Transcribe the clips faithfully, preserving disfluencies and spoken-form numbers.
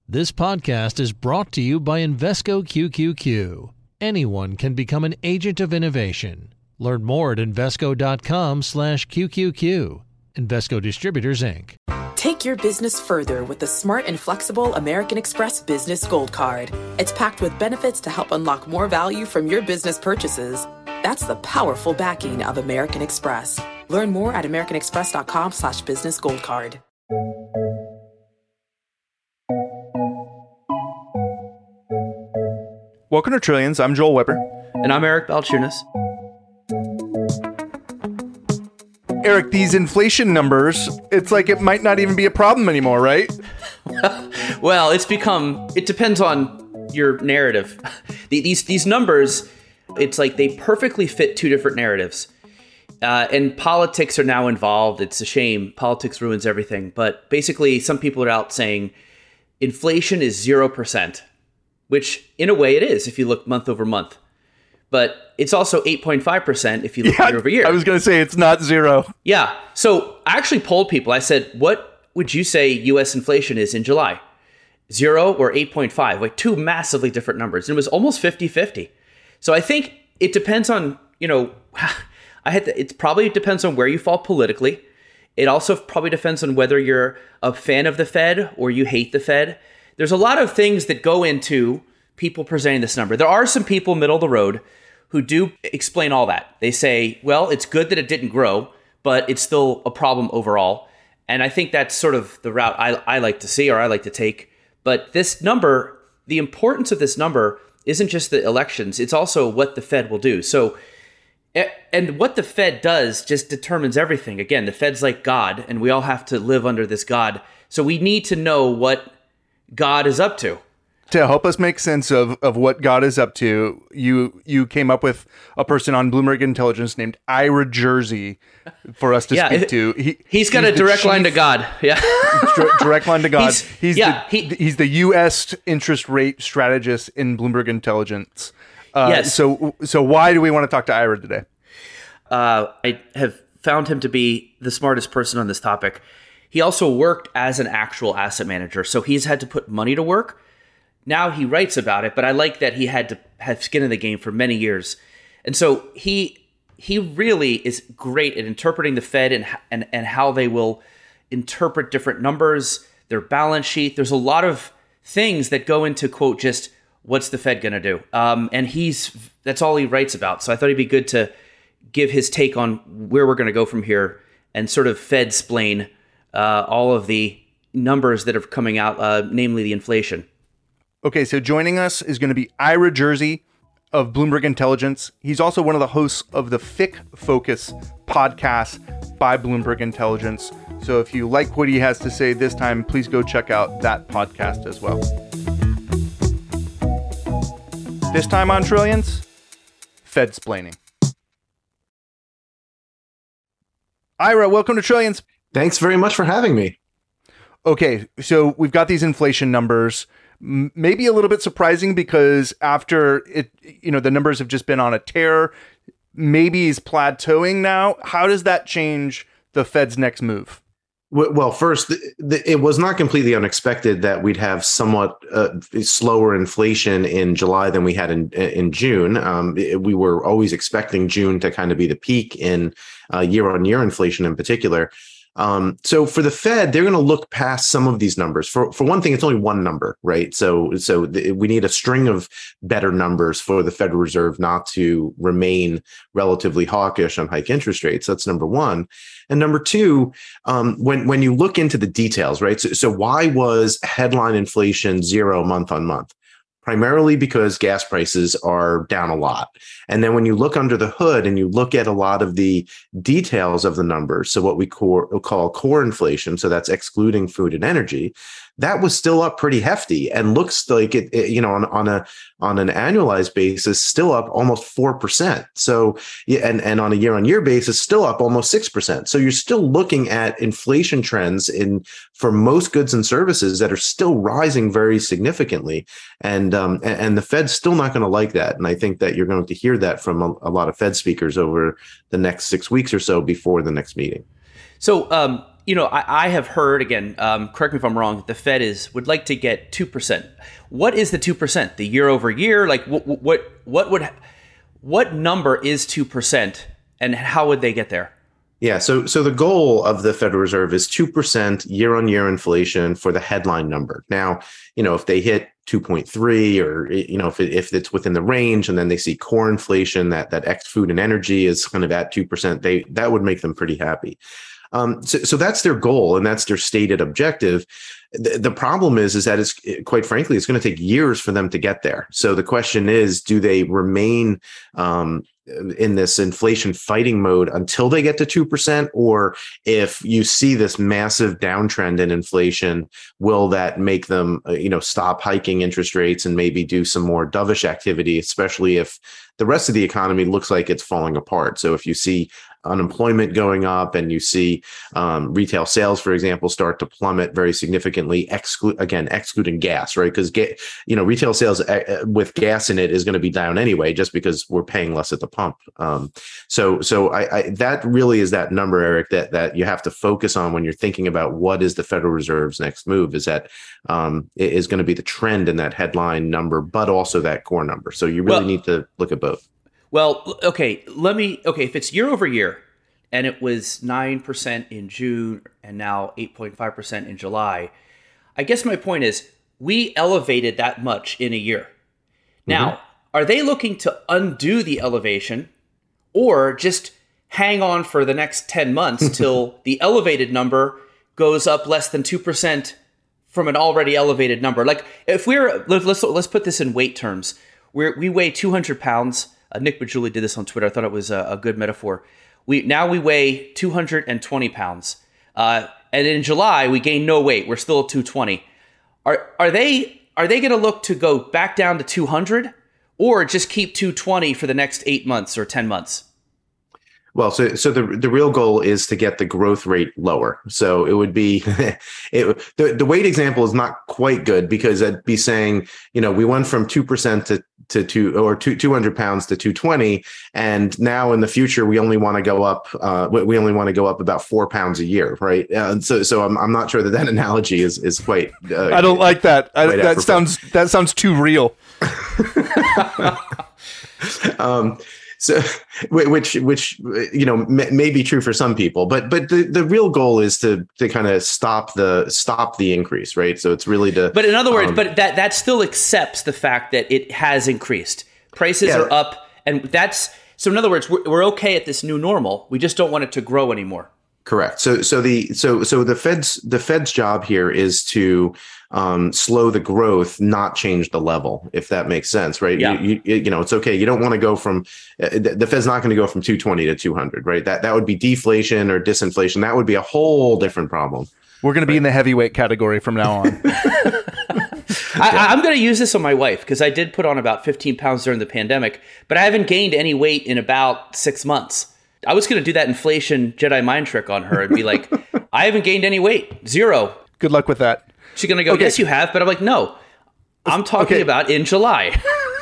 This podcast is brought to you by Invesco Q Q Q. Anyone can become an agent of innovation. Learn more at Invesco.com slash QQQ. Invesco Distributors, Incorporated. Take your business further with the smart and flexible American Express Business Gold Card. It's packed with benefits to help unlock more value from your business purchases. That's the powerful backing of American Express. Learn more at americanexpress.com slash business gold card. Welcome to Trillions. I'm Joel Weber. And I'm Eric Balchunas. Eric, these inflation numbers, it's like it might not even be a problem anymore, right? Well, it's become, it depends on your narrative. These, these numbers, it's like they perfectly fit two different narratives. Uh, and politics are now involved. It's a shame. Politics ruins everything. But basically, some people are out saying inflation is zero percent, which in a way it is if you look month over month. But it's also eight point five percent if you look yeah, year over year. I was going to say it's not zero. Yeah. So I actually polled people. I said, what would you say U S inflation is in July? Zero or eight point five? Like two massively different numbers. And it was almost fifty-fifty. So I think it depends on, you know, I had to, it probably depends on where you fall politically. It also probably depends on whether you're a fan of the Fed or you hate the Fed. There's a lot of things that go into people presenting this number. There are some people middle of the road who do explain all that. They say, well, it's good that it didn't grow, but it's still a problem overall. And I think that's sort of the route I, I like to see or I like to take. But this number, the importance of this number isn't just the elections, it's also what the Fed will do. So, and what the Fed does just determines everything. Again, the Fed's like God, and we all have to live under this God. So we need to know what God is up to. To help us make sense of, of what God is up to, you you came up with a person on Bloomberg Intelligence named Ira Jersey for us to yeah, speak to. He, he's got he's a direct chief, line to God. Yeah, direct line to God. He's, he's yeah, the, he, he's the U S interest rate strategist in Bloomberg Intelligence. Uh, yes. So so why do we want to talk to Ira today? Uh, I have found him to be the smartest person on this topic. He also worked as an actual asset manager, so he's had to put money to work. Now he writes about it, but I like that he had to have skin in the game for many years. And so he he really is great at interpreting the Fed and and, and how they will interpret different numbers, their balance sheet. There's a lot of things that go into, quote, just what's the Fed going to do? Um, and he's that's all he writes about. So I thought it'd be good to give his take on where we're going to go from here and sort of Fed-splain uh, all of the numbers that are coming out, uh, namely the inflation. Okay, so joining us is going to be Ira Jersey of Bloomberg Intelligence. He's also one of the hosts of the F I C Focus podcast by Bloomberg Intelligence. So if you like what he has to say this time, please go check out that podcast as well. This time on Trillions, Fed-splaining. Ira, welcome to Trillions. Thanks very much for having me. Okay, so we've got these inflation numbers. Maybe a little bit surprising because after it, you know, the numbers have just been on a tear. Maybe he's plateauing now. How does that change the Fed's next move? Well, first, it was not completely unexpected that we'd have somewhat uh, slower inflation in July than we had in in June. Um, we were always expecting June to kind of be the peak in uh, year-on-year inflation in particular. Um, so for the Fed, they're going to look past some of these numbers. For for one thing, it's only one number, right? So so th- we need a string of better numbers for the Federal Reserve not to remain relatively hawkish on hike interest rates. That's number one. And number two, um, when when you look into the details, right? So, so why was headline inflation zero month on month? Primarily because gas prices are down a lot. And then when you look under the hood and you look at a lot of the details of the numbers, so what we core, call core inflation, so that's excluding food and energy, that was still up pretty hefty and looks like it, it you know, on, on a on an annualized basis, still up almost four percent. So, yeah, and, and on a year-on-year basis, still up almost six percent. So you're still looking at inflation trends in for most goods and services that are still rising very significantly. And um, and, and the Fed's still not going to like that. And I think that you're going to hear that from a, a lot of Fed speakers over the next six weeks or so before the next meeting. So um, you know, I, I have heard again. Um, correct me if I'm wrong. The Fed is would like to get two percent. What is the two percent? The year over year? Like what? What? What would? What number is two percent, and how would they get there? Yeah, so so the goal of the Federal Reserve is two percent year-on-year inflation for the headline number. Now, you know, if they hit two point three, or, you know, if it, if it's within the range, and then they see core inflation that that ex food and energy is kind of at two percent, they that would make them pretty happy. Um, so, so that's their goal, and that's their stated objective. The, the problem is, is that it's, quite frankly, it's going to take years for them to get there. So the question is, do they remain um, in this inflation fighting mode until they get to two percent? Or if you see this massive downtrend in inflation, will that make them, uh, you know, stop hiking interest rates and maybe do some more dovish activity, especially if the rest of the economy looks like it's falling apart? So if you see unemployment going up and you see um, retail sales, for example, start to plummet very significantly, exclude again, excluding gas, right? Because, ga- you know, retail sales uh, with gas in it is going to be down anyway, just because we're paying less at the pump. Um, so so I, I, that really is that number, Eric, that, that you have to focus on when you're thinking about what is the Federal Reserve's next move, is that um, it is going to be the trend in that headline number, but also that core number. So you really well, need to look at both. Well, okay, let me, okay, if it's year over year and it was nine percent in June and now eight point five percent in July, I guess my point is we elevated that much in a year. Now, mm-hmm. Are they looking to undo the elevation or just hang on for the next ten months till the elevated number goes up less than two percent from an already elevated number? Like if we're, let's, let's put this in weight terms. We're, we weigh two hundred pounds. Uh, Nick Bajuli did this on Twitter. I thought it was a, a good metaphor. We now we weigh two hundred twenty pounds, uh, and in July we gain no weight. We're still at two twenty. Are are they are they going to look to go back down to two hundred, or just keep two twenty for the next eight months or ten months? Well, so so the the real goal is to get the growth rate lower. So it would be it, the the weight example is not quite good, because I'd be saying, you know, we went from two percent to to two or two two hundred pounds to two twenty, and now in the future we only want to go up. Uh, we only want to go up about four pounds a year, right? Uh, and so so I'm I'm not sure that that analogy is is quite. Uh, I don't like that. I, that sounds that sounds too real. um. So, which, which, you know, may, may be true for some people, but, but the, the real goal is to, to kind of stop the, stop the increase, right? So it's really to, but in other words, um, but that, that still accepts the fact that it has increased. Prices yeah. are up, and that's, so in other words, we're, we're okay at this new normal. We just don't want it to grow anymore. Correct. So, so the, so, so the Fed's, the Fed's job here is to, um, slow the growth, not change the level, if that makes sense, right? Yeah. You, you, you know, it's okay. You don't want to go from, uh, the Fed's not going to go from two twenty to two hundred, right? That, that would be deflation or disinflation. That would be a whole different problem. We're going to be right in the heavyweight category from now on. I, I'm going to use this on my wife, because I did put on about fifteen pounds during the pandemic, but I haven't gained any weight in about six months. I was going to do that inflation Jedi mind trick on her and be like, I haven't gained any weight. Zero. Good luck with that. She's going to go, okay. Yes, you have. But I'm like, no, I'm talking okay. about in July.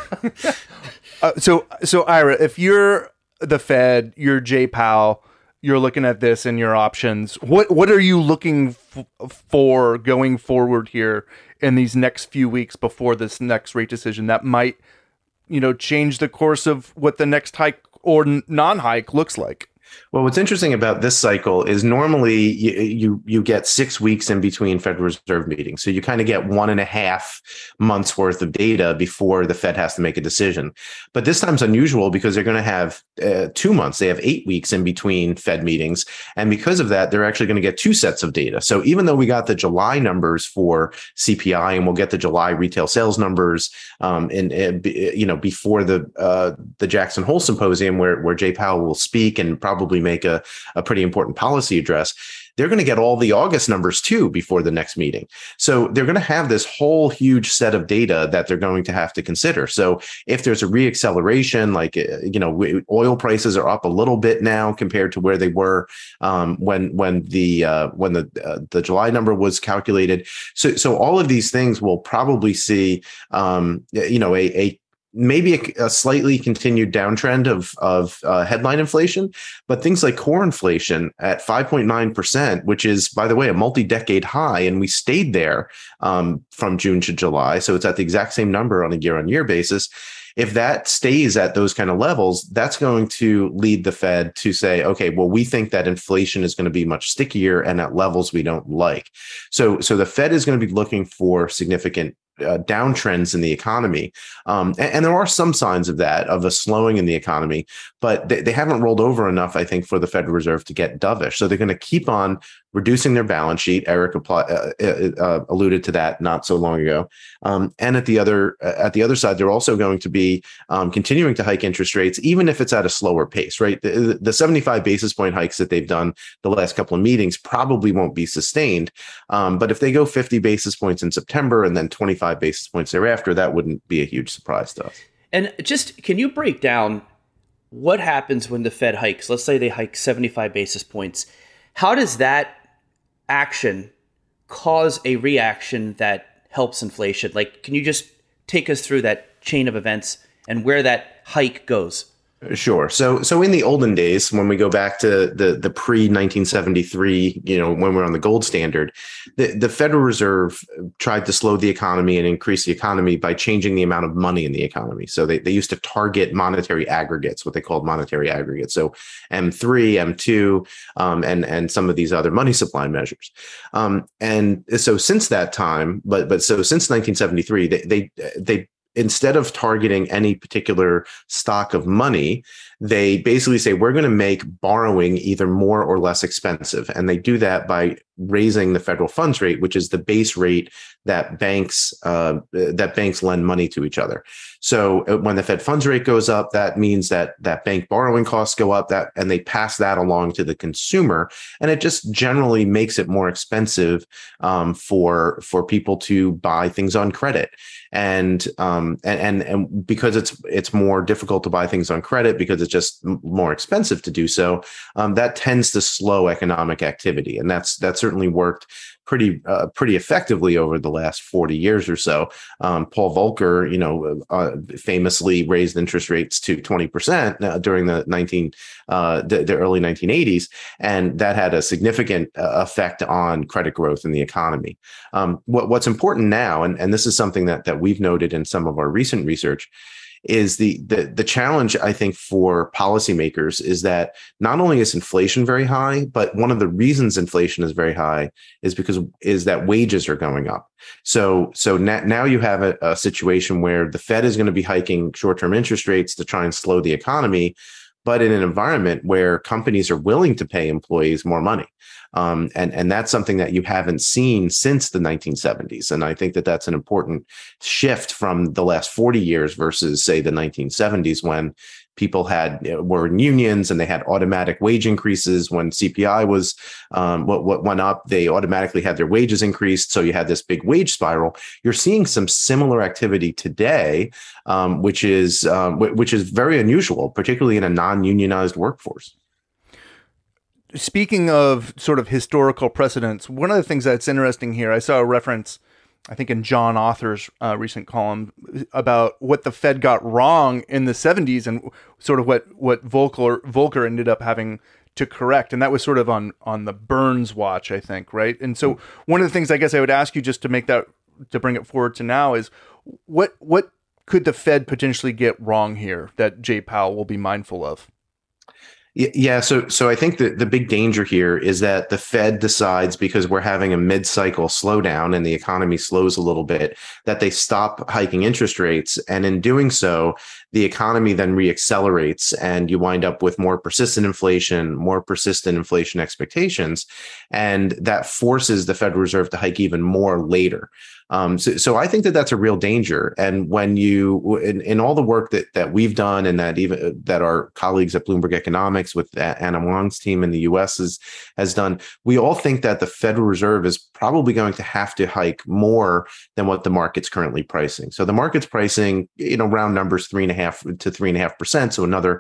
uh, so, so Ira, if you're the Fed, you're Jay Powell, you're looking at this and your options, what, what are you looking f- for going forward here in these next few weeks before this next rate decision that might, you know, change the course of what the next hike or non-hike looks like? Well, what's interesting about this cycle is normally you, you you get six weeks in between Federal Reserve meetings. So you kind of get one and a half months worth of data before the Fed has to make a decision. But this time's unusual because they're going to have uh, two months. They have eight weeks in between Fed meetings. And because of that, they're actually going to get two sets of data. So even though we got the July numbers for C P I, and we'll get the July retail sales numbers um, in, in, you know, before the uh, the Jackson Hole Symposium, where, where Jay Powell will speak and probably make a, a pretty important policy address, they're going to get all the August numbers too before the next meeting. So they're going to have this whole huge set of data that they're going to have to consider. So if there's a reacceleration, like, you know, oil prices are up a little bit now compared to where they were um, when when the uh, when the uh, the July number was calculated. So so all of these things will probably see, um, you know, a, a maybe a, a slightly continued downtrend of of uh, headline inflation, but things like core inflation at five point nine percent, which is, by the way, a multi-decade high, and we stayed there um, from June to July, so it's at the exact same number on a year-on-year basis. If that stays at those kind of levels, that's going to lead the Fed to say, okay, well, we think that inflation is going to be much stickier and at levels we don't like. So, so the Fed is going to be looking for significant Uh, downtrends in the economy. Um, and, and there are some signs of that, of a slowing in the economy, but they, they haven't rolled over enough, I think, for the Federal Reserve to get dovish. So they're going to keep on reducing their balance sheet. Eric apply, uh, uh, alluded to that not so long ago. Um, and at the other at the other side, they're also going to be um, continuing to hike interest rates, even if it's at a slower pace, right? The, the seventy-five basis point hikes that they've done the last couple of meetings probably won't be sustained. Um, but if they go fifty basis points in September and then twenty-five basis points thereafter, that wouldn't be a huge surprise to us. And just, can you break down what happens when the Fed hikes? Let's say they hike seventy-five basis points. How does that action cause a reaction that helps inflation? Like, can you just take us through that chain of events and where that hike goes? Sure. So, so in the olden days, when we go back to the the pre nineteen seventy-three, you know, when we're on the gold standard, the, the Federal Reserve tried to slow the economy and increase the economy by changing the amount of money in the economy. So they, they used to target monetary aggregates, what they called monetary aggregates. So M three, M two, um, and and some of these other money supply measures. Um, and so since that time, but but so since nineteen seventy-three, they they they instead of targeting any particular stock of money, they basically say, we're going to make borrowing either more or less expensive. And they do that by raising the federal funds rate, which is the base rate that banks uh, that banks lend money to each other. So when the Fed funds rate goes up, that means that that bank borrowing costs go up, that and they pass that along to the consumer, and it just generally makes it more expensive um, for for people to buy things on credit. And um, and and and because it's it's more difficult to buy things on credit because it's just more expensive to do so, um, that tends to slow economic activity, and that's that certainly worked pretty uh, pretty effectively over the last forty years or so. Um, Paul Volcker, you know, uh, famously raised interest rates to twenty percent during the nineteen uh, the, the early nineteen eighties, and that had a significant uh, effect on credit growth in the economy. Um, what, what's important now, and, and this is something that that we've noted in some of our recent research, is the, the the challenge, I think, for policymakers is that not only is inflation very high, but one of the reasons inflation is very high is because is that wages are going up. So so na- now you have a, a situation where the Fed is going to be hiking short-term interest rates to try and slow the economy, but in an environment where companies are willing to pay employees more money. Um, and, and that's something that you haven't seen since the nineteen seventies. And I think that that's an important shift from the last forty years versus, say, the nineteen seventies, when people had were in unions and they had automatic wage increases. When C P I was um, what, what went up, they automatically had their wages increased. So you had this big wage spiral. You're seeing some similar activity today, um, which is um, w- which is very unusual, particularly in a non-unionized workforce. Speaking of sort of historical precedents, one of the things that's interesting here, I saw a reference, I think in John Author's uh, recent column, about what the Fed got wrong in the seventies and sort of what, what Volcker, Volcker ended up having to correct. And that was sort of on, on the Burns watch, I think, right? And so one of the things I guess I would ask you, just to make that, to bring it forward to now, is what what could the Fed potentially get wrong here that Jay Powell will be mindful of? Yeah, so so I think that the big danger here is that the Fed decides, because we're having a mid-cycle slowdown and the economy slows a little bit, that they stop hiking interest rates. And in doing so, the economy then reaccelerates and you wind up with more persistent inflation, more persistent inflation expectations. And that forces the Federal Reserve to hike even more later. Um, so, so I think that that's a real danger. And when you, in, in all the work that that we've done, and that even that our colleagues at Bloomberg Economics with Anna Wong's team in the U S has, has done, we all think that the Federal Reserve is probably going to have to hike more than what the market's currently pricing. So the market's pricing, you know, round numbers, three and a half to three and a half percent. So another one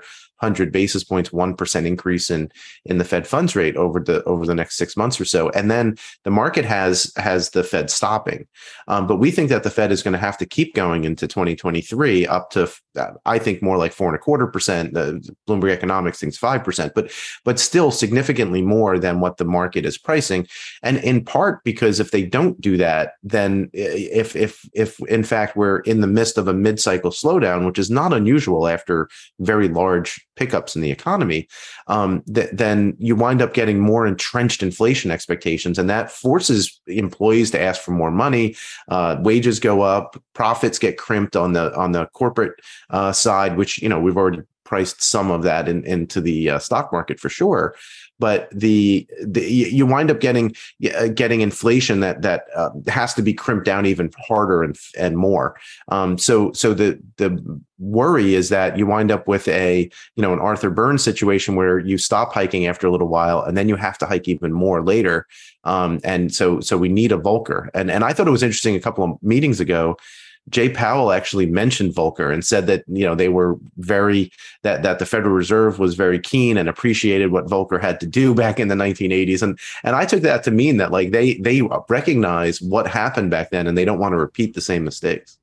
hundred basis points, one percent increase in in the Fed funds rate over the over the next six months or so, and then the market has has the Fed stopping. Um, but we think that the Fed is going to have to keep going into twenty twenty-three up to, uh, I think, more like four and a quarter percent. The Bloomberg Economics thinks five percent, but but still significantly more than what the market is pricing. And in part because if they don't do that, then if if if in fact we're in the midst of a mid-cycle slowdown, which is not unusual after very large pickups in the economy, um, th- then you wind up getting more entrenched inflation expectations, and that forces employees to ask for more money. Uh, wages go up, profits get crimped on the on the corporate uh, side, which you know we've already priced some of that in, into the uh, stock market for sure. But the, the you wind up getting uh, getting inflation that that uh, has to be crimped down even harder and and more. Um, so so the the worry is that you wind up with a you know an Arthur Burns situation where you stop hiking after a little while and then you have to hike even more later. Um, and so so we need a Volcker. And and I thought it was interesting a couple of meetings ago. Jay Powell actually mentioned Volcker and said that, you know, they were very, that, that the Federal Reserve was very keen and appreciated what Volcker had to do back in the nineteen eighties. And, and I took that to mean that like they, they recognize what happened back then and they don't want to repeat the same mistakes.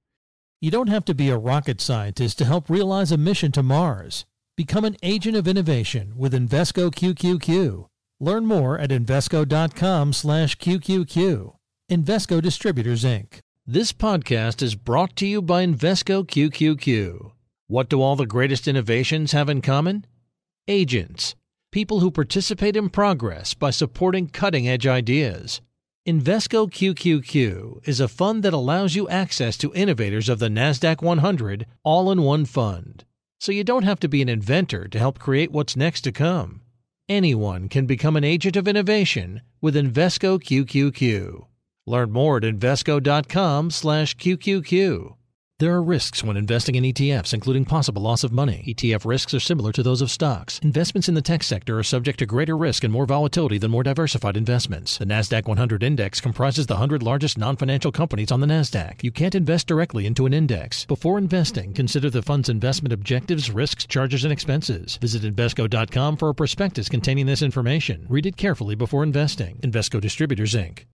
You don't have to be a rocket scientist to help realize a mission to Mars. Become an agent of innovation with Invesco Q Q Q. Learn more at Invesco.com slash QQQ. Invesco Distributors, Incorporated. This podcast is brought to you by Invesco Q Q Q. What do all the greatest innovations have in common? Agents, people who participate in progress by supporting cutting-edge ideas. Invesco Q Q Q is a fund that allows you access to innovators of the NASDAQ one hundred all in one fund. So you don't have to be an inventor to help create what's next to come. Anyone can become an agent of innovation with Invesco Q Q Q. Learn more at Invesco.com slash QQQ. There are risks when investing in E T Fs, including possible loss of money. E T F risks are similar to those of stocks. Investments in the tech sector are subject to greater risk and more volatility than more diversified investments. The NASDAQ one hundred index comprises the one hundred largest non-financial companies on the NASDAQ. You can't invest directly into an index. Before investing, consider the fund's investment objectives, risks, charges, and expenses. Visit Invesco dot com for a prospectus containing this information. Read it carefully before investing. Invesco Distributors, Incorporated.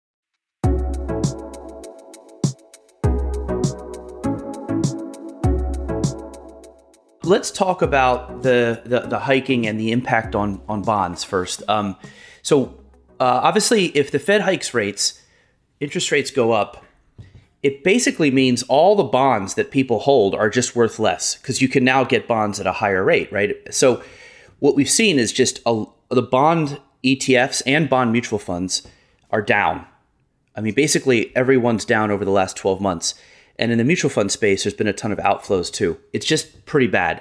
Let's talk about the, the, the hiking and the impact on, on bonds first. Um, so uh, obviously, if the Fed hikes rates, interest rates go up, it basically means all the bonds that people hold are just worth less because you can now get bonds at a higher rate, right? So what we've seen is just a, the bond E T Fs and bond mutual funds are down. I mean, basically everyone's down over the last twelve months. And in the mutual fund space, there's been a ton of outflows too. It's just pretty bad.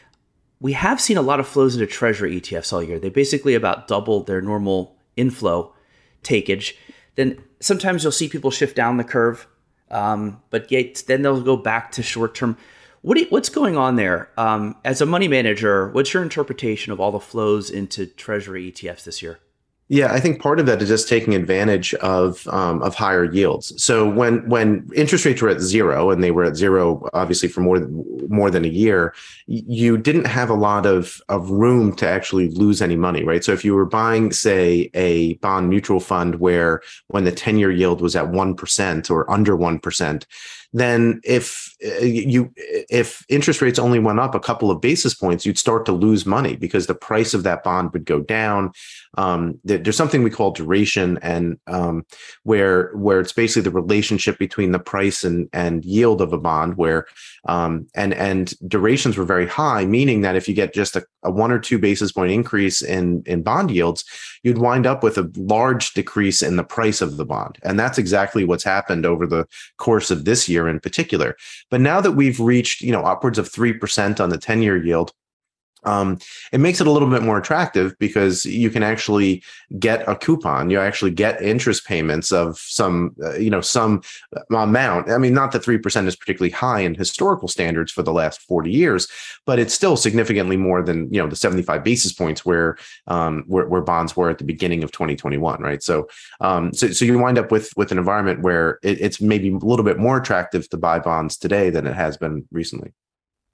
We have seen a lot of flows into Treasury E T Fs all year. They basically about doubled their normal inflow takeage. Then sometimes you'll see people shift down the curve, um, but yet then they'll go back to short term. What do you, what's going on there? Um, as a money manager, what's your interpretation of all the flows into Treasury E T Fs this year? Yeah, I think part of that is just taking advantage of um, of higher yields. So when when interest rates were at zero, and they were at zero obviously for more than, more than a year, you didn't have a lot of, of room to actually lose any money, right? So if you were buying, say, a bond mutual fund where when the ten-year yield was at one percent or under one percent, then if you if interest rates only went up a couple of basis points, you'd start to lose money because the price of that bond would go down. Um, there's something we call duration, and um, where where it's basically the relationship between the price and and yield of a bond, where um, and and durations were very high, meaning that if you get just a, a one or two basis point increase in in bond yields, you'd wind up with a large decrease in the price of the bond, and that's exactly what's happened over the course of this year in particular. But now that we've reached, you know, upwards of three percent on the ten-year yield, um, it makes it a little bit more attractive because you can actually get a coupon. You actually get interest payments of some, uh, you know, some amount. I mean, not that three percent is particularly high in historical standards for the last forty years, but it's still significantly more than, you know, the seventy-five basis points where, um, where, where bonds were at the beginning of twenty twenty-one, right? So, um, so, so you wind up with, with an environment where it, it's maybe a little bit more attractive to buy bonds today than it has been recently.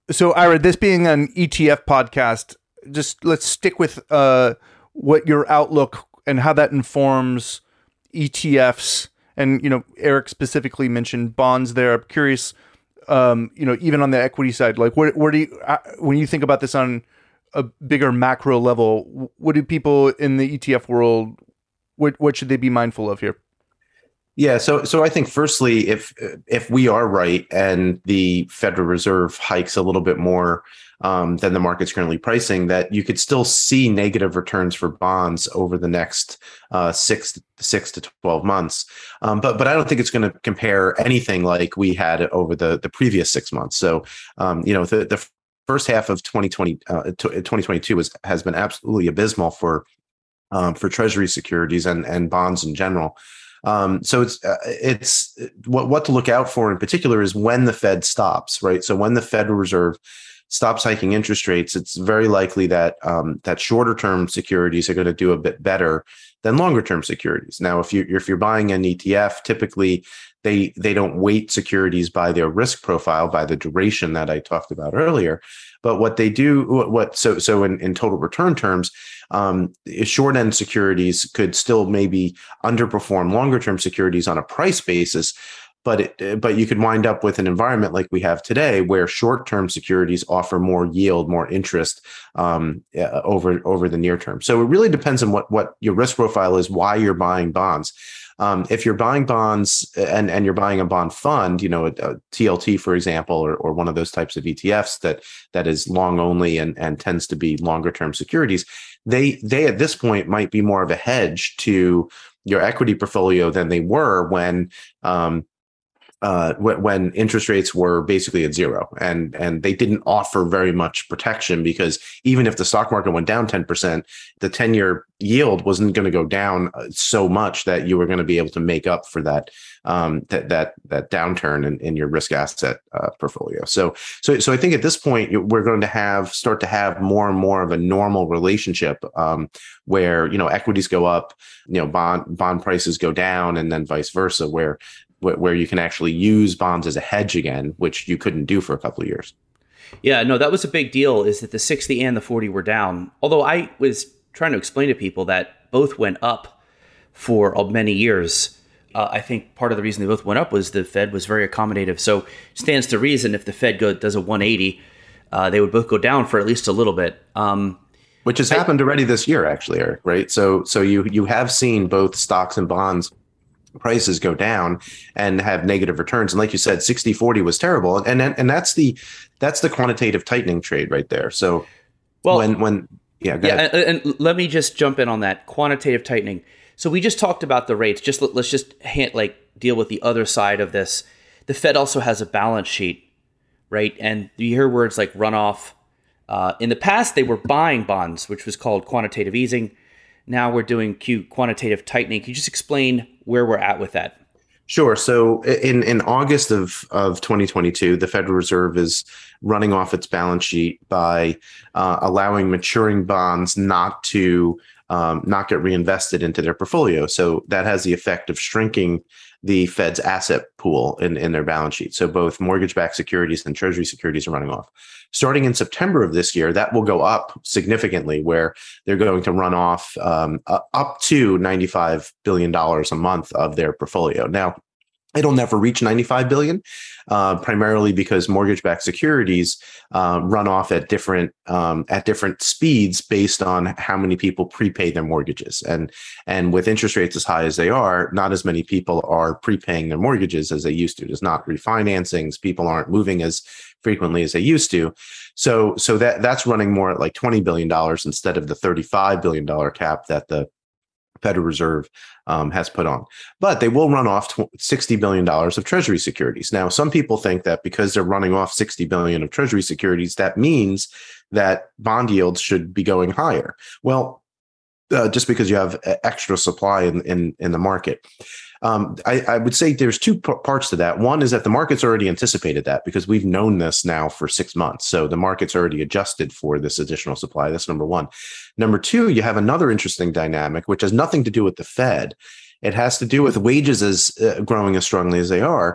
So, Ira, this being an E T F podcast, just let's stick with uh, what your outlook and how that informs E T Fs. And, you know, Eric specifically mentioned bonds there. I'm curious, um, you know, even on the equity side, like where, where do you, uh, when you think about this on a bigger macro level, what do people in the E T F world, what, what should they be mindful of here? Yeah, so so I think firstly, if if we are right and the Federal Reserve hikes a little bit more um, than the market's currently pricing, that you could still see negative returns for bonds over the next uh, six six to twelve months. Um, but but I don't think it's going to compare anything like we had over the the previous six months. So um, you know the the first half of twenty twenty, uh, twenty twenty-two was has been absolutely abysmal for um, for Treasury securities and and bonds in general. Um, so it's uh, it's what what to look out for in particular is when the Fed stops, right? So when the Federal Reserve stops hiking interest rates, it's very likely that um, that shorter term securities are going to do a bit better than longer term securities. Now, if you if you're buying an E T F, typically they they don't weight securities by their risk profile, by the duration that I talked about earlier. But what they do, what so so in, in total return terms, um, short end securities could still maybe underperform longer term securities on a price basis. But it, but you could wind up with an environment like we have today, where short-term securities offer more yield, more interest um, over over the near term. So it really depends on what what your risk profile is, why you're buying bonds. Um, if you're buying bonds and, and you're buying a bond fund, you know, a, a T L T, for example, or, or one of those types of E T Fs that that is long only and, and tends to be longer term securities, they they at this point might be more of a hedge to your equity portfolio than they were when um, Uh, when interest rates were basically at zero, and and they didn't offer very much protection, because even if the stock market went down ten percent, the ten-year yield wasn't going to go down so much that you were going to be able to make up for that um, that that that downturn in, in your risk asset uh, portfolio. So so so I think at this point we're going to have start to have more and more of a normal relationship um, where you know equities go up, you know bond bond prices go down, and then vice versa, where where you can actually use bonds as a hedge again, which you couldn't do for a couple of years. Yeah, no, that was a big deal, is that the sixty and the forty were down. Although I was trying to explain to people that both went up for many years. Uh, I think part of the reason they both went up was the Fed was very accommodative. So it stands to reason if the Fed go, does a one eighty, uh, they would both go down for at least a little bit. Um, Which has I, happened already this year, actually, Eric, right? So, so you you have seen both stocks and bonds prices go down and have negative returns. And like you said, sixty forty was terrible. And and, and that's the that's the quantitative tightening trade right there. So well, when when yeah, go yeah, ahead. And, and let me just jump in on that quantitative tightening. So we just talked about the rates. Just let's just hand, like deal with the other side of this. The Fed also has a balance sheet, right? And you hear words like runoff. Uh, in the past, they were buying bonds, which was called quantitative easing. Now we're doing Q quantitative tightening. Can you just explain where we're at with that? Sure. So in, in August of, of twenty twenty-two, the Federal Reserve is running off its balance sheet by uh, allowing maturing bonds not to um, not get reinvested into their portfolio. So that has the effect of shrinking the Fed's asset pool in, in their balance sheet. So both mortgage-backed securities and Treasury securities are running off. Starting in September of this year, that will go up significantly, where they're going to run off um, uh, up to ninety-five billion dollars a month of their portfolio. Now, it'll never reach ninety-five billion dollars, uh, primarily because mortgage-backed securities uh, run off at different um, at different speeds based on how many people prepay their mortgages. And and with interest rates as high as they are, not as many people are prepaying their mortgages as they used to. There's not refinancings. People aren't moving as frequently as they used to. So so that that's running more at like twenty billion dollars instead of the thirty-five billion dollars cap that the Federal Reserve um, has put on. But they will run off sixty billion dollars of Treasury securities. Now, some people think that because they're running off sixty billion dollars of Treasury securities, that means that bond yields should be going higher. Well, uh, just because you have extra supply in, in, in the market. Um, I, I would say there's two p- parts to that. One is that the market's already anticipated that, because we've known this now for six months. So the market's already adjusted for this additional supply. That's number one. Number two, you have another interesting dynamic, which has nothing to do with the Fed. It has to do with wages as uh, growing as strongly as they are.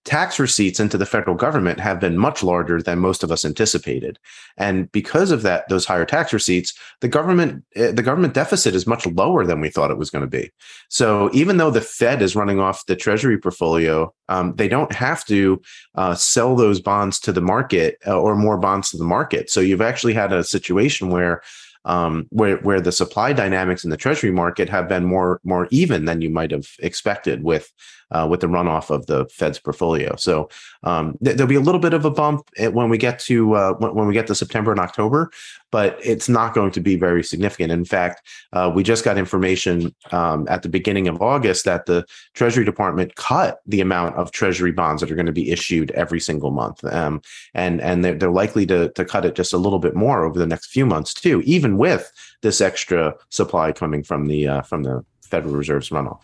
tax receipts into the federal government have been much larger than most of us anticipated. And because of that, those higher tax receipts, the government the government deficit is much lower than we thought it was going to be. So even though the Fed is running off the Treasury portfolio, um, they don't have to uh, sell those bonds to the market uh, or more bonds to the market. So you've actually had a situation where Um, where where the supply dynamics in the Treasury market have been more more even than you might have expected with uh, with the runoff of the Fed's portfolio. So um, th- there'll be a little bit of a bump when we get to uh, when, when we get to September and October, but it's not going to be very significant. In fact, uh, we just got information um, at the beginning of August that the Treasury Department cut the amount of Treasury bonds that are going to be issued every single month, um, and and they're, they're likely to to cut it just a little bit more over the next few months too, even with this extra supply coming from the uh, from the Federal Reserve's runoff.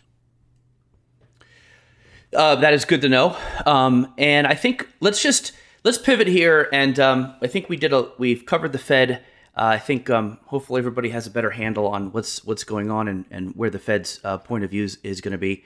Uh, that is good to know. Um, and I think let's just let's pivot here. And um, I think we did a we've covered the Fed. Uh, I think um, hopefully everybody has a better handle on what's what's going on and, and where the Fed's uh, point of view is, is going to be.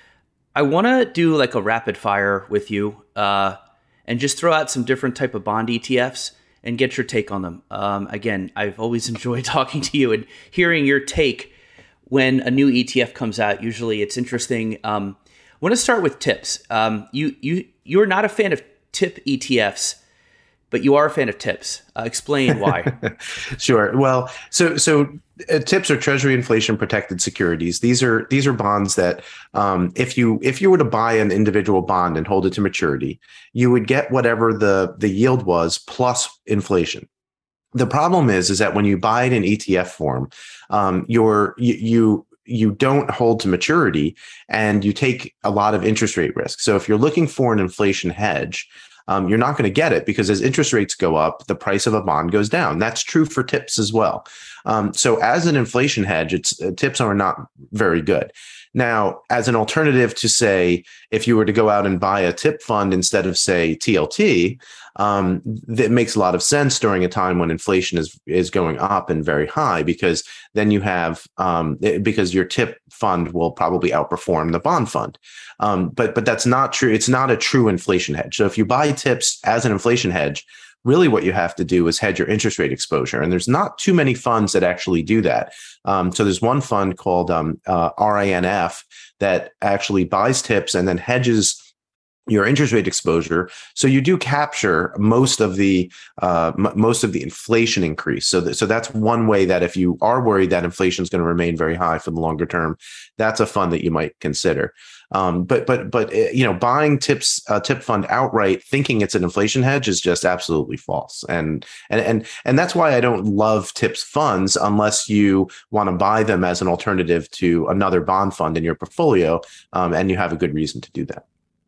I want to do like a rapid fire with you uh, and just throw out some different type of bond E T Fs and get your take on them. Um, again, I've always enjoyed talking to you and hearing your take when a new E T F comes out. Usually it's interesting. Um, I want to start with tips. Um, you, you, you're not a fan of tip E T Fs, but you are a fan of tips. Uh, explain why. Sure. Well, so so uh, tips are Treasury inflation protected securities. These are these are bonds that um, if you if you were to buy an individual bond and hold it to maturity, you would get whatever the the yield was plus inflation. The problem is is that when you buy it in E T F form, um, you're you, you you don't hold to maturity and you take a lot of interest rate risk. So if you're looking for an inflation hedge, Um, you're not going to get it because as interest rates go up, the price of a bond goes down. That's true for tips as well. Um, so as an inflation hedge, it's uh, tips are not very good. Now, as an alternative to say, if you were to go out and buy a tip fund instead of say T L T, um, that makes a lot of sense during a time when inflation is is going up and very high, because then you have um, because your tip fund will probably outperform the bond fund. Um, but but that's not true. It's not a true inflation hedge. So if you buy tips as an inflation hedge, really what you have to do is hedge your interest rate exposure. And there's not too many funds that actually do that. Um, so there's one fund called um, uh, R I N F that actually buys tips and then hedges your interest rate exposure. So you do capture most of the uh, m- most of the inflation increase. So, th- so that's one way that if you are worried that inflation is going to remain very high for the longer term, that's a fund that you might consider. Um, but but but you know, buying tips a uh, tip fund outright, thinking it's an inflation hedge, is just absolutely false. And and and and that's why I don't love tips funds unless you want to buy them as an alternative to another bond fund in your portfolio, um, and you have a good reason to do that.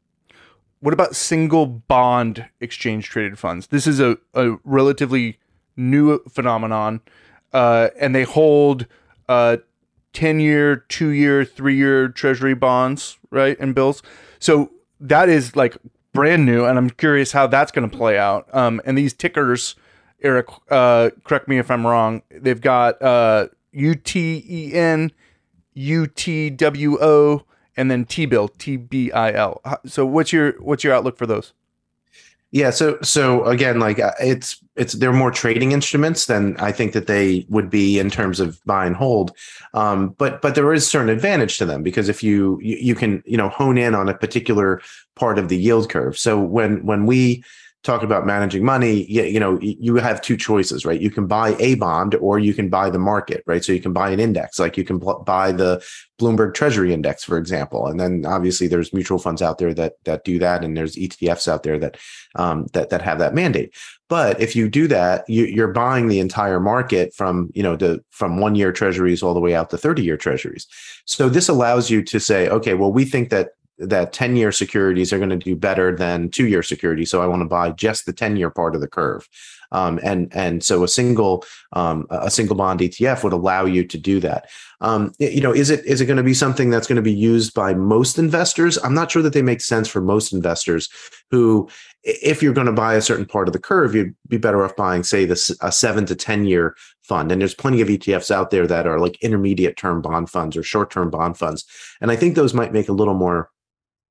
What about single bond exchange traded funds? This is a, a relatively new phenomenon, uh, and they hold uh, ten-year, two-year, three-year Treasury bonds, right, and bills. So that is like brand new, and I'm curious how that's going to play out. Um, and these tickers, Eric, uh, correct me if I'm wrong, they've got uh, U T E N, U T W O, and then T-bill, T B I L. So what's your what's your outlook for those? Yeah, so so again, like it's it's they're more trading instruments than I think that they would be in terms of buy and hold. Um, but but there is certain advantage to them, because if you, you you can you know hone in on a particular part of the yield curve. So when when we talk about managing money, you, you know, you have two choices, right? You can buy a bond or you can buy the market, right? So you can buy an index, like you can buy the Bloomberg Treasury Index, for example. And then obviously there's mutual funds out there that that do that, and there's E T Fs out there that um, that that have that mandate. But if you do that, you, you're buying the entire market from you know the from one year Treasuries all the way out to thirty year Treasuries. So this allows you to say, okay, well, we think that that ten-year securities are going to do better than two-year securities, so I want to buy just the ten-year part of the curve. Um, and and so a single um, a single bond E T F would allow you to do that. Um, you know, is it is it going to be something that's going to be used by most investors? I'm not sure that they make sense for most investors who, if you're going to buy a certain part of the curve, you'd be better off buying, say, this a seven to ten year fund. And there's plenty of E T Fs out there that are like intermediate term bond funds or short term bond funds, and I think those might make a little more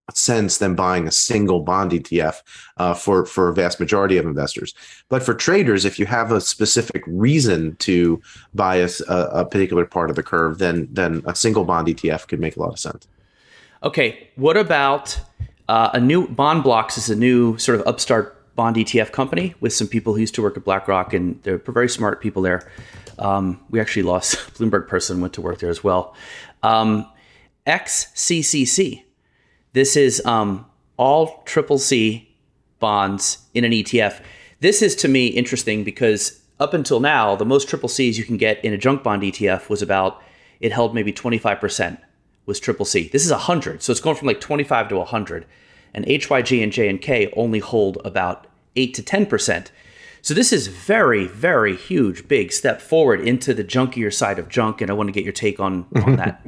sense than buying a single bond E T F uh, for for a vast majority of investors. But for traders, if you have a specific reason to buy a, a particular part of the curve, then then a single bond E T F could make a lot of sense. Okay, what about uh, a new Bond Blocks is a new sort of upstart bond E T F company with some people who used to work at BlackRock, and they're very smart people there. Um, we actually lost a Bloomberg person, went to work there as well. Um, X C C C. This is um, all triple C bonds in an E T F. This is, to me, interesting because up until now, the most triple Cs you can get in a junk bond E T F was about, it held maybe twenty-five percent was triple C. This is one hundred. So it's going from like twenty-five to one hundred. And H Y G and J and K only hold about eight to ten percent. So this is very, very huge, big step forward into the junkier side of junk. And I want to get your take on, on that.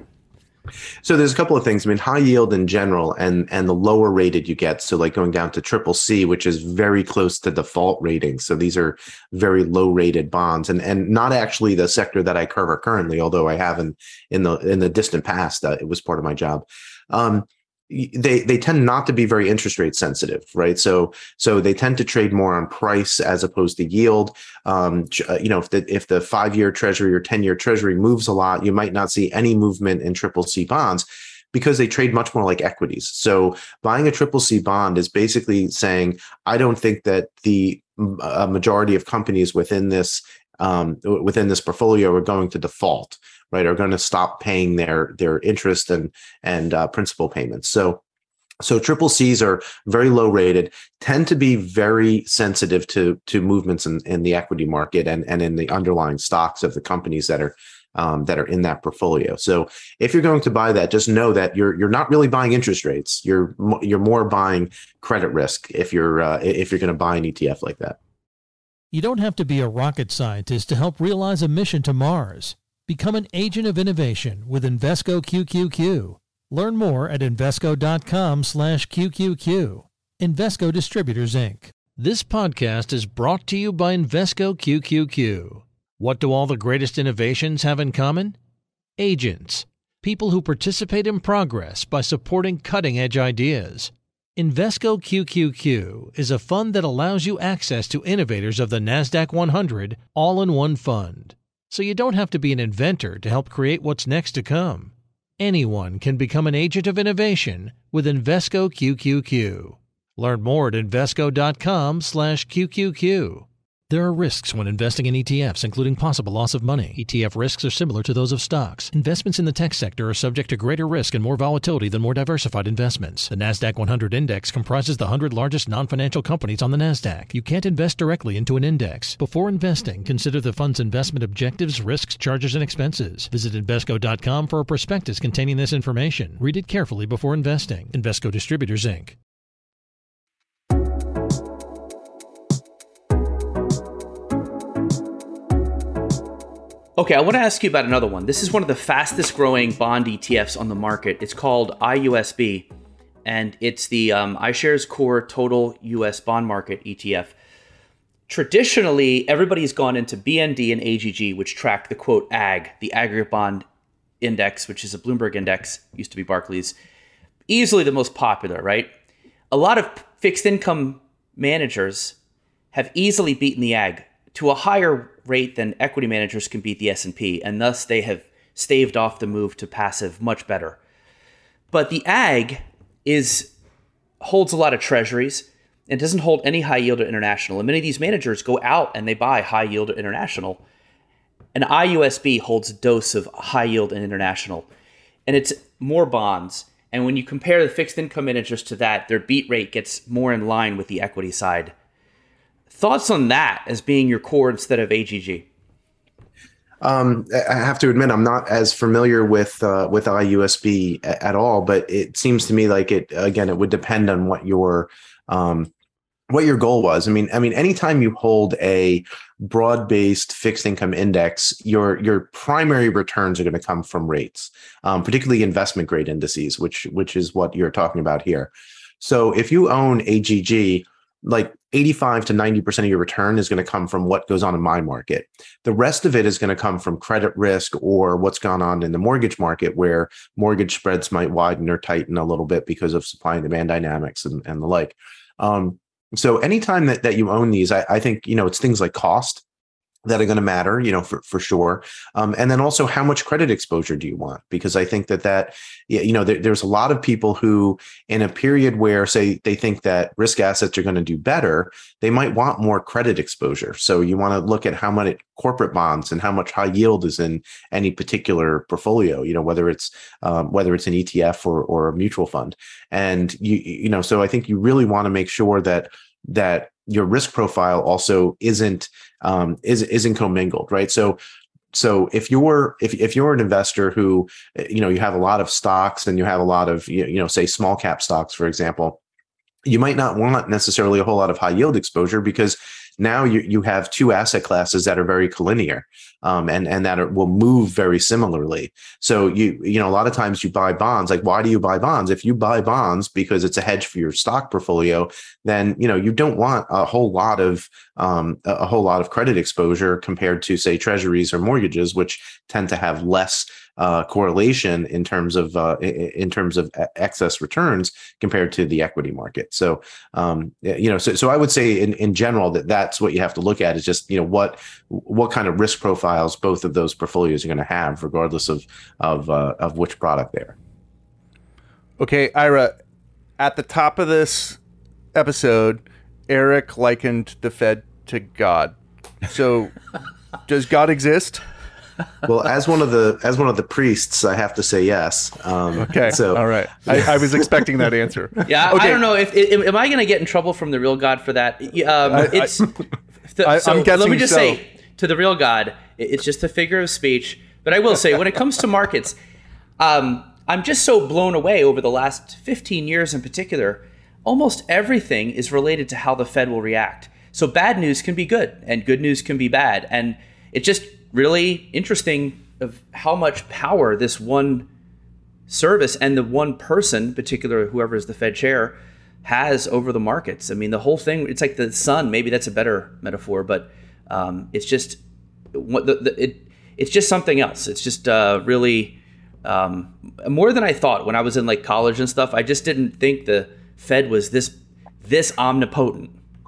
So there's a couple of things. I mean, high yield in general, and and the lower rated you get. So like going down to triple C, which is very close to default rating. So these are very low rated bonds, and and not actually the sector that I cover currently, although I have in in the in the distant past. Uh, it was part of my job. Um, They they tend not to be very interest rate sensitive, right? So so they tend to trade more on price as opposed to yield. Um, you know, if the if the five year Treasury or ten year Treasury moves a lot, you might not see any movement in triple C bonds because they trade much more like equities. So buying a triple C bond is basically saying, I don't think that the uh, majority of companies within this um, within this portfolio are going to default. Right, are going to stop paying their their interest and and uh, principal payments. So, so triple Cs are very low rated, tend to be very sensitive to to movements in, in the equity market and and in the underlying stocks of the companies that are um, that are in that portfolio. So, if you're going to buy that, just know that you're you're not really buying interest rates. You're you're more buying credit risk if you're uh, if you're going to buy an E T F like that. You don't have to be a rocket scientist to help realize a mission to Mars. Become an agent of innovation with Invesco Q Q Q. Learn more at Invesco.com slash QQQ. Invesco Distributors, Incorporated. This podcast is brought to you by Invesco Q Q Q. What do all the greatest innovations have in common? Agents. People who participate in progress by supporting cutting-edge ideas. Invesco Q Q Q is a fund that allows you access to innovators of the NASDAQ one hundred all in one fund. So you don't have to be an inventor to help create what's next to come. Anyone can become an agent of innovation with Invesco Q Q Q. Learn more at Invesco.com slash QQQ. There are risks when investing in E T Fs, including possible loss of money. E T F risks are similar to those of stocks. Investments in the tech sector are subject to greater risk and more volatility than more diversified investments. The NASDAQ one hundred index comprises the one hundred largest non-financial companies on the NASDAQ. You can't invest directly into an index. Before investing, consider the fund's investment objectives, risks, charges, and expenses. Visit Invesco dot com for a prospectus containing this information. Read it carefully before investing. Invesco Distributors, Incorporated. Okay, I want to ask you about another one. This is one of the fastest growing bond E T Fs on the market. It's called I U S B, and it's the um, iShares Core Total U S Bond Market E T F. Traditionally, everybody's gone into B N D and A G G, which track the quote A G, the Aggregate Bond Index, which is a Bloomberg index, used to be Barclays. Easily the most popular, right? A lot of fixed income managers have easily beaten the A G to a higher rate than equity managers can beat the S and P, and thus they have staved off the move to passive much better. But the A G is holds a lot of treasuries and doesn't hold any high yield or international. And many of these managers go out and they buy high yield or international. And I U S B holds a dose of high yield and international, and it's more bonds. And when you compare the fixed income managers to that, their beat rate gets more in line with the equity side. Thoughts on that as being your core instead of A G G? Um, I have to admit, I'm not as familiar with uh, with I U S B at all, but it seems to me like it, again, it would depend on what your um, what your goal was. I mean, I mean, anytime you hold a broad-based fixed income index, your your primary returns are going to come from rates, um, particularly investment grade indices, which which is what you're talking about here. So if you own A G G, like eighty-five to ninety percent of your return is going to come from what goes on in my market. The rest of it is going to come from credit risk or what's gone on in the mortgage market, where mortgage spreads might widen or tighten a little bit because of supply and demand dynamics and, and the like. Um, so anytime that, that you own these, I, I think, you know, it's things like cost that are going to matter, you know, for, for sure. Um, and then also, how much credit exposure do you want? Because I think that that, you know, there, there's a lot of people who, in a period where, say, they think that risk assets are going to do better, they might want more credit exposure. So you want to look at how much corporate bonds and how much high yield is in any particular portfolio, you know, whether it's um, whether it's an E T F or, or a mutual fund. And, you, you know, so I think you really want to make sure that that your risk profile also isn't um, is isn't commingled, right? So, so if you're if if you're an investor who, you know, you have a lot of stocks and you have a lot of, you know, say small cap stocks, for example, you might not want necessarily a whole lot of high yield exposure, because now you you have two asset classes that are very collinear, um, and and that are, will move very similarly. So you you know a lot of times you buy bonds. Like, why do you buy bonds? If you buy bonds because it's a hedge for your stock portfolio, then you know you don't want a whole lot of um, a whole lot of credit exposure compared to, say, treasuries or mortgages, which tend to have less uh, correlation in terms of uh, in terms of excess returns compared to the equity market. So um, you know, so so I would say in in general that that's what you have to look at, is just, you know, what what kind of risk profiles both of those portfolios are going to have, regardless of of uh, of which product they are. Okay, Ira, at the top of this episode, Eric likened the Fed to God. So, does God exist? Well, as one of the as one of the priests, I have to say yes. Um, okay. So, all right. I, I was expecting that answer. Yeah, okay. I don't know if am I going to get in trouble from the real God for that? Um, I, it's. I, the, I, so I'm guessing let me just so. say, to the real God, it's just a figure of speech. But I will say, when it comes to markets, um, I'm just so blown away over the last fifteen years in particular. Almost everything is related to how the Fed will react. So bad news can be good, and good news can be bad, and it's just really interesting of how much power this one service and the one person, in particular, whoever is the Fed chair, has over the markets. I mean, the whole thing, it's like the sun. Maybe that's a better metaphor, but um, it's just what the, the it it's just something else. It's just uh, really um, more than I thought when I was in like college and stuff. I just didn't think the Fed was this this omnipotent.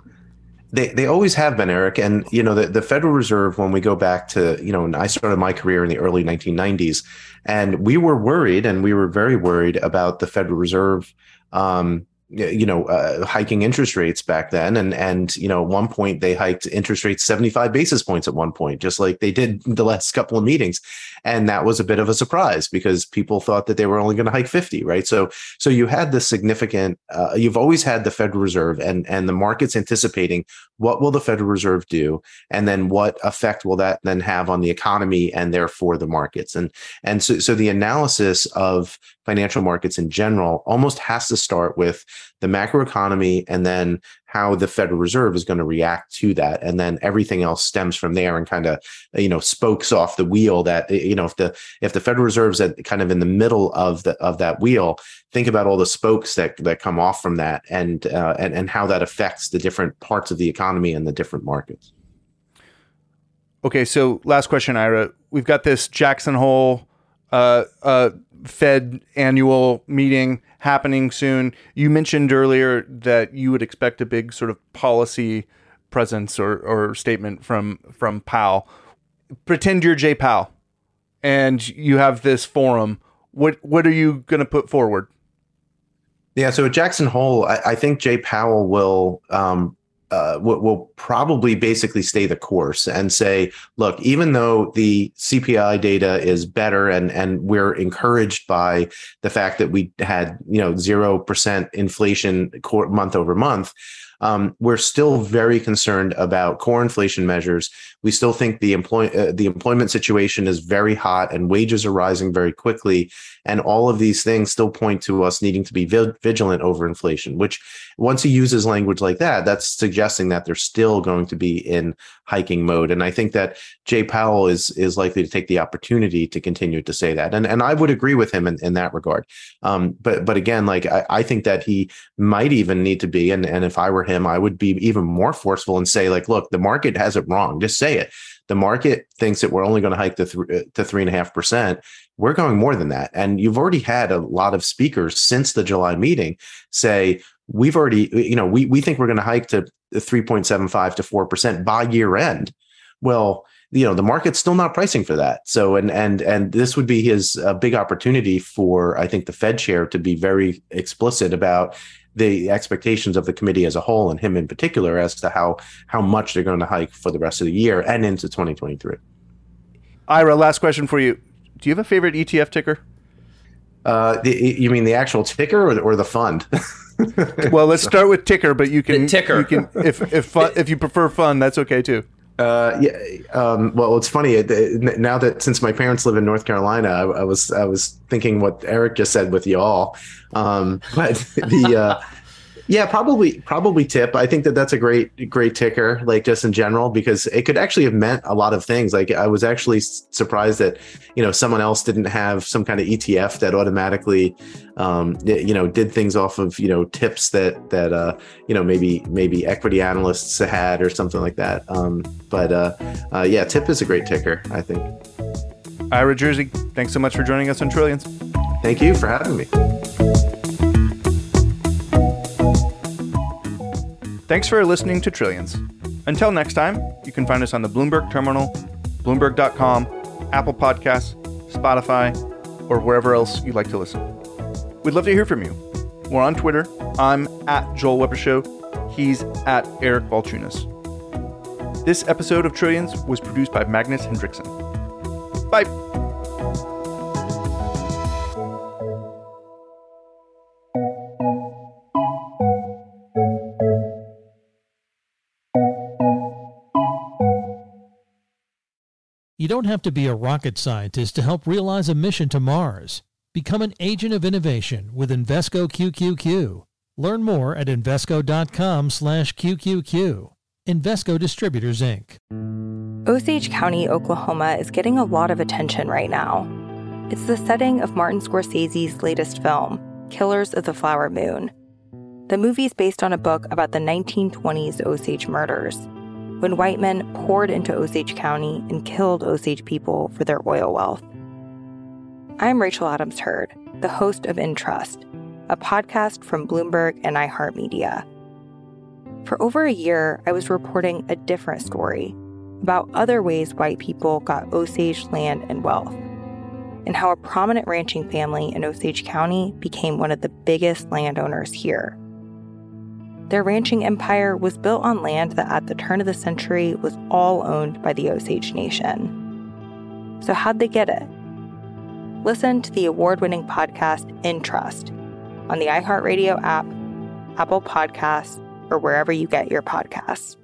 They they always have been, Eric. And, you know, the, the Federal Reserve, when we go back to, you know, I started my career in the early nineteen nineties, and we were worried, and we were very worried about the Federal Reserve, um, you know, uh, hiking interest rates back then. And, and, you know, at one point they hiked interest rates seventy-five basis points at one point, just like they did the last couple of meetings. And that was a bit of a surprise, because people thought that they were only going to hike fifty, right? So, so you had this significant, uh, you've always had the Federal Reserve, and, and the market's anticipating what will the Federal Reserve do, and then what effect will that then have on the economy and therefore the markets. And, and so, so the analysis of financial markets in general almost has to start with the macroeconomy, and then how the Federal Reserve is going to react to that. And then everything else stems from there, and kind of, you know, spokes off the wheel that, you know, if the, if the Federal Reserve's at kind of in the middle of the, of that wheel, think about all the spokes that, that come off from that, and, uh, and, and how that affects the different parts of the economy and the different markets. Okay. So last question, Ira, we've got this Jackson Hole, uh, uh, Fed annual meeting happening soon. You mentioned earlier that you would expect a big sort of policy presence or, or statement from, from Powell. Pretend you're Jay Powell and you have this forum. What, what are you going to put forward? Yeah. So at Jackson Hole, I, I think Jay Powell will, um, Uh, will, will probably basically stay the course and say, look, even though the C P I data is better, and and we're encouraged by the fact that we had, you know, zero percent inflation core, month over month, um, we're still very concerned about core inflation measures. We still think the employ uh, the employment situation is very hot, and wages are rising very quickly. And all of these things still point to us needing to be vi- vigilant over inflation, which, once he uses language like that, that's suggesting that they're still going to be in hiking mode. And I think that Jay Powell is is likely to take the opportunity to continue to say that. And and I would agree with him in, in that regard. Um, but but again, like I, I think that he might even need to be, and, and if I were him, I would be even more forceful and say, like, look, the market has it wrong. Just say it. The market thinks that we're only going to hike to, th- to three and a half percent. We're going more than that. And you've already had a lot of speakers since the July meeting say, we've already, you know, we, we think we're going to hike to three point seven five to four percent by year end. Well, you know, the market's still not pricing for that. So, and, and, and this would be his uh, big opportunity for, I think, the Fed chair to be very explicit about the expectations of the committee as a whole, and him in particular, as to how, how much they're going to hike for the rest of the year and into twenty twenty-three. Ira, last question for you. Do you have a favorite E T F ticker? Uh, the, you mean the actual ticker or the, or the fund? Well, let's start with ticker, but you can the ticker. You can, if if fun, if you prefer fun, that's okay too. Uh, yeah. Um, well, it's funny now that since my parents live in North Carolina, I, I was I was thinking what Eric just said with y'all. Um, but the uh, yeah, probably probably tip. I think that that's a great great ticker, like just in general, because it could actually have meant a lot of things. Like I was actually surprised that you know someone else didn't have some kind of E T F that automatically um, you know did things off of you know tips that that uh, you know maybe maybe equity analysts had or something like that. Um, but uh, uh, yeah, tip is a great ticker, I think. Ira Jersey, thanks so much for joining us on Trillions. Thank you for having me. Thanks for listening to Trillions. Until next time, you can find us on the Bloomberg Terminal, Bloomberg dot com, Apple Podcasts, Spotify, or wherever else you like to listen. We'd love to hear from you. We're on Twitter. I'm at Joel Weber Show. He's at Eric Balchunas. This episode of Trillions was produced by Magnus Hendrickson. Bye. You don't have to be a rocket scientist to help realize a mission to Mars. Become an agent of innovation with Invesco Q Q Q. Learn more at Invesco dot com slash Q Q Q. Invesco Distributors, Incorporated. Osage County, Oklahoma is getting a lot of attention right now. It's the setting of Martin Scorsese's latest film, Killers of the Flower Moon. The movie's based on a book about the nineteen twenties Osage murders, when white men poured into Osage County and killed Osage people for their oil wealth. I'm Rachel Adams Heard, the host of In Trust, a podcast from Bloomberg and iHeartMedia. For over a year, I was reporting a different story about other ways white people got Osage land and wealth, and how a prominent ranching family in Osage County became one of the biggest landowners here. Their ranching empire was built on land that at the turn of the century was all owned by the Osage Nation. So how'd they get it? Listen to the award-winning podcast In Trust on the iHeartRadio app, Apple Podcasts, or wherever you get your podcasts.